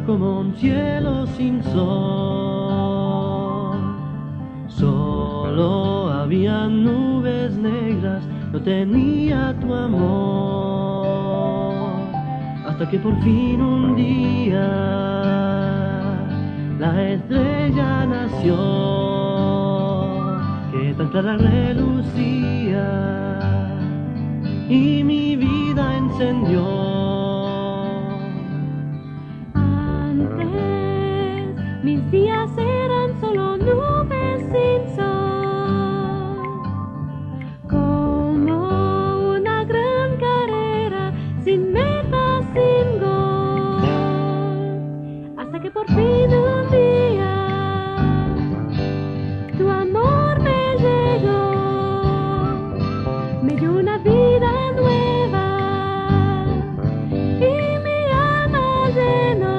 como un cielo sin sol. Solo había nubes negras, no tenía tu amor. Hasta que por fin un día la estrella nació, que tan clara relucía y mi vida encendió. Antes mis días eran solo nubes sin sol, como una gran carrera sin meta, sin gol, hasta que por fin un día tu amor me llegó, me dio una vida nueva y mi alma llenó.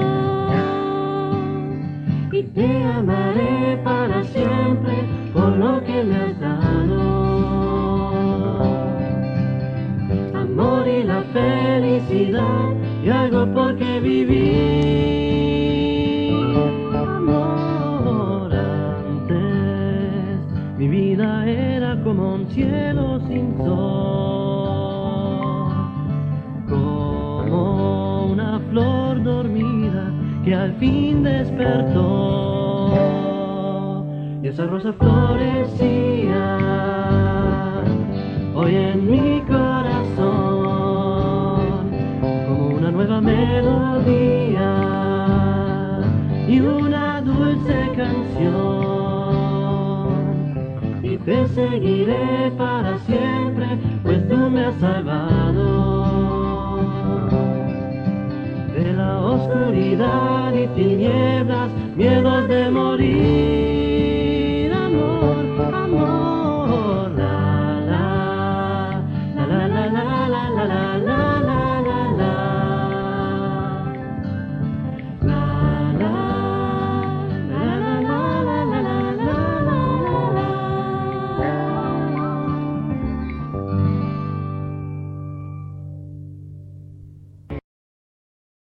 Y te amaré para siempre por lo que me has dado. Amor y la felicidad y algo por qué vivir. Amor, antes mi vida era como un cielo sin sol, como una flor dormida que al fin despertó, y esa rosa florecía hoy en mi corazón como una nueva melodía y una dulce canción. Y te seguiré para siempre, pues tú me has salvado de la oscuridad y tinieblas, miedos de morir.